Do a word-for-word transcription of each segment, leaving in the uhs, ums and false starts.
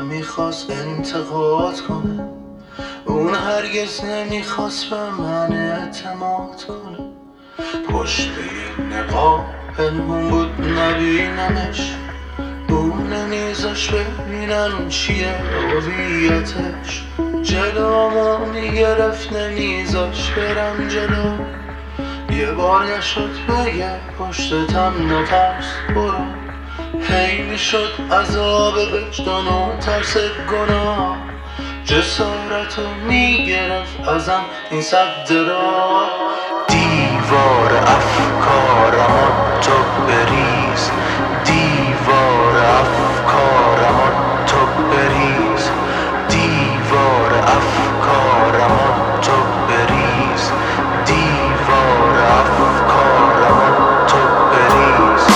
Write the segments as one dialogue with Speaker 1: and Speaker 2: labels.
Speaker 1: نمیخواست انتقاد کنه، اون هرگز نمیخواست به من اعتماد کنه. پشت این نقاب پنهون بود نبینمش، اون نمیذاش ببینم چیه هویتش. جلومو میگرفت نمیذاش برم جلو، یه بار نشد بگه پشتتم نترس برو. هی میشد عذاب وجدان و ترس گناه، جسارتو میگرفت ازم این سد را. دیوار افکارمو تو بریز، دیوار افکارمو تو بریز، دیوار افکارمو تو بریز، دیوار افکارمو تو بریز.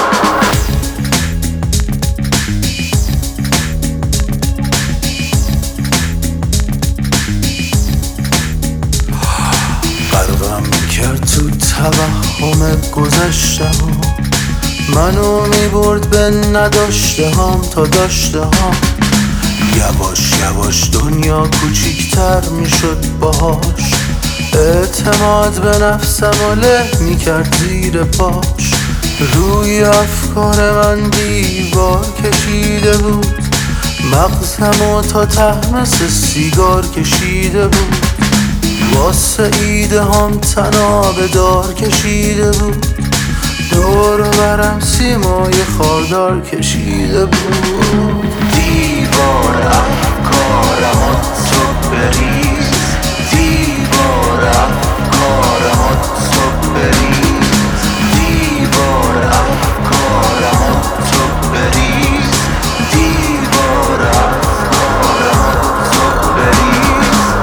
Speaker 1: غرقم کرد تو توهم گذشته ها، منو میبرد به نداشته هم تا داشته هم. یواش یواش دنیا کوچیکتر میشد باهاش، اعتماد به نفسم و له میکرد زیر پاش. روی افکار من دیوار کشیده بود، مغزمو تا ته مثل سیگار کشیده بود. واسه ایده هم تناب دار کشیده بود، دور برم سیمای خاردار کشیده بود. دیوار افکارمو تو بریز، دیوار افکارمو تو بریز، دیوار افکارمو تو بریز، دیوار افکارمو تو بریز.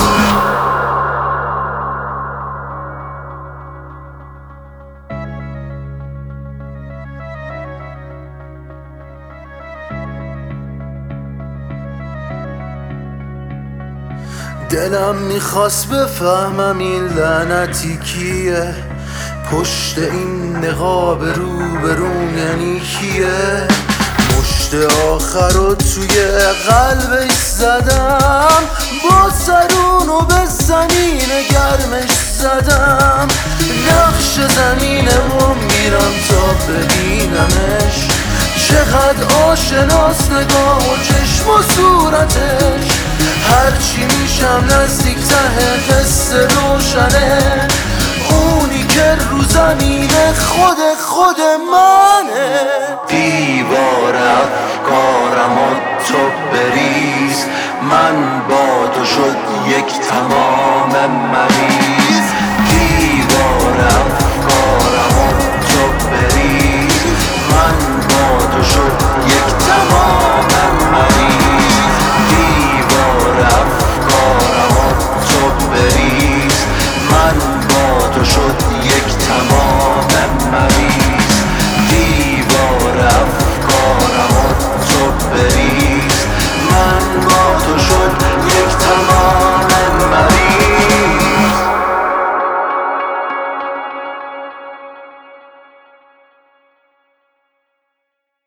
Speaker 1: دلم میخواست بفهمم این لعنتی کیه، پشت این نقاب رو به روم یعنی کیه. مشت آخر رو توی قلبش زدم، با سرونو به زمین گرمش زدم. نقش زمینه و میرم تا ببینمش، چقدر آشناس نگاه و چشم و صورتش. هرچی میشم نزدیک ته قصه روشنه، اونی که رو زمینه خود خود منه. دیوار افکارمو